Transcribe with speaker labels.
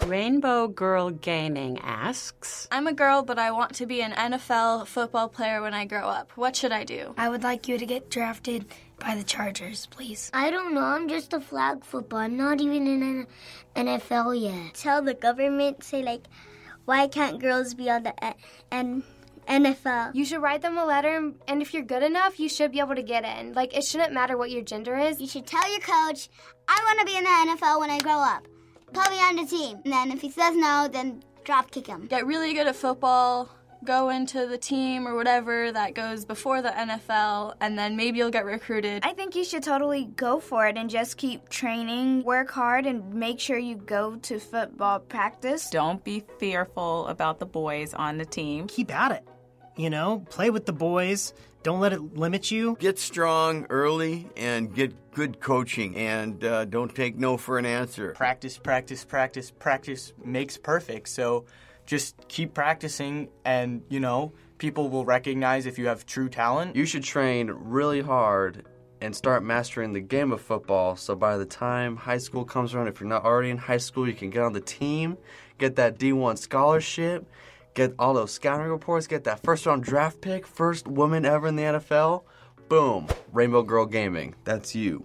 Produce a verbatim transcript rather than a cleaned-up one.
Speaker 1: Rainbow Girl Gaming asks,
Speaker 2: I'm a girl, but I want to be an N F L football player when I grow up. What should I do?
Speaker 3: I would like you to get drafted by the Chargers, please.
Speaker 4: I don't know. I'm just a flag football. I'm not even in an N F L yet.
Speaker 5: Tell the government, say, like, why can't girls be on the N F L?
Speaker 6: You should write them a letter, and if you're good enough, you should be able to get in. Like, it shouldn't matter what your gender is.
Speaker 5: You should tell your coach, I want to be in the N F L when I grow up. Put me on the team. And then if he says no, then drop kick him.
Speaker 2: Get really good at football, go into the team or whatever that goes before the N F L, and then maybe you'll get recruited.
Speaker 7: I think you should totally go for it and just keep training, work hard, and make sure you go to football practice.
Speaker 8: Don't be fearful about the boys on the team.
Speaker 9: Keep at it. You know, play with the boys. Don't let it limit you.
Speaker 10: Get strong early and get good coaching, and uh, don't take no for an answer.
Speaker 11: Practice, practice, practice, practice makes perfect. So just keep practicing, and, you know, people will recognize if you have true talent.
Speaker 12: You should train really hard and start mastering the game of football, so by the time high school comes around, if you're not already in high school, you can get on the team, get that D one scholarship, get all those scouting reports, get that first-round draft pick, first woman ever in the N F L. Boom. Rainbow Girl Gaming. That's you.